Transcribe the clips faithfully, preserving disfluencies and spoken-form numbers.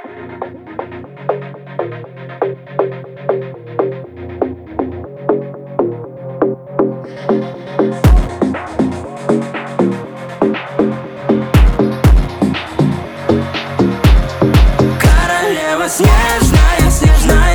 Королева снежная, снежная,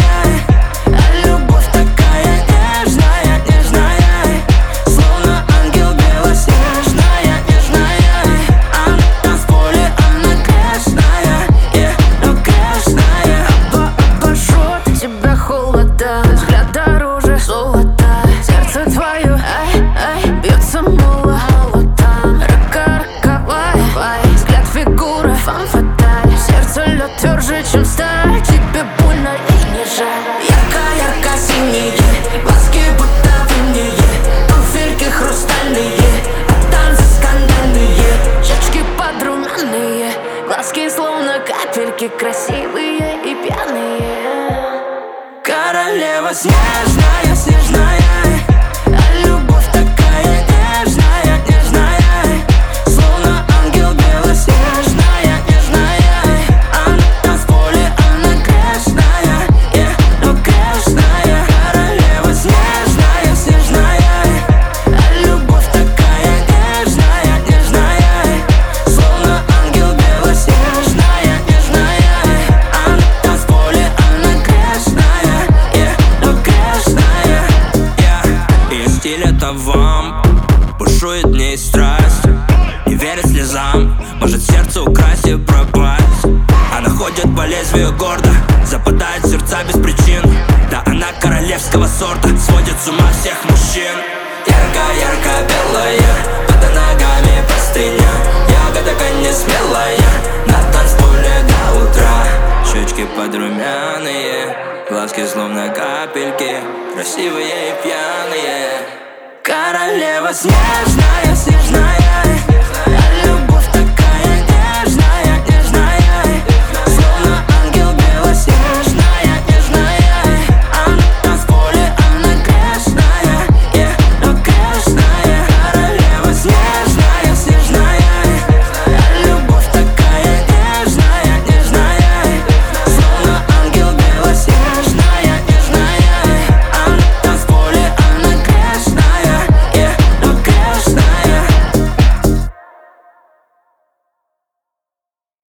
а любовь такая нежная, нежная, словно ангел белоснежная, нежная. Она там в поле, она грешная, yeah, но грешная. Оба обожжет тебя холода, взгляд дороже золота. Сердце твое, ай, ай, бьется молотом. Рака роковая, взгляд фигура, фан фаталь. Сердце лед тверже, чем сталь, тебе больно и не жаль. Ярко-ярко синие, глазки будто в инее, туфельки хрустальные, а танцы скандальные. Щечки подрумянные, глазки словно капельки, красивые и пьяные. Королева снежная, снежная, а любовь такая нежная, нежная, словно ангел белоснежная, нежная. Она там в поле, она грешная, yeah, но грешная. Королева снежная, снежная, а любовь такая нежная, нежная, словно ангел белоснежная, нежная. Она там в поле, она грешная, yeah, но грешная, yeah. Ее стиль это вам, бушует в ней страсть, не верит слезам, может сердце украсть и пропасть. Она ходит по лезвию гордо, западает в сердца без причин. Да она королевского сорта, сводит с ума всех мужчин. Ярко-ярко белая, под ногами простыня, ягода не смелая, на танцполе до утра. Щечки подрумяные, глазки словно капельки, красивые и пьяные. Королева снежная, снежная.